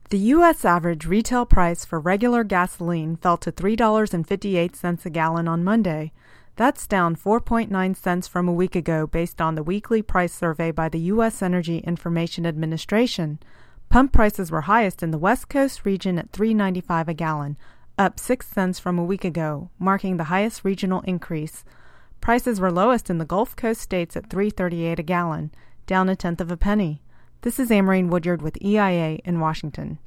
The U.S. average retail price for regular gasoline fell to $3.58 a gallon on Monday. That's down 4.9 cents from a week ago based on the weekly price survey by the U.S. Energy Information Administration. Pump prices were highest in the West Coast region at $3.95 a gallon, up 6 cents from a week ago, marking the highest regional increase. Prices were lowest in the Gulf Coast states at $3.38 a gallon, down 1/10 of a penny. This is Amarine Woodyard with EIA in Washington.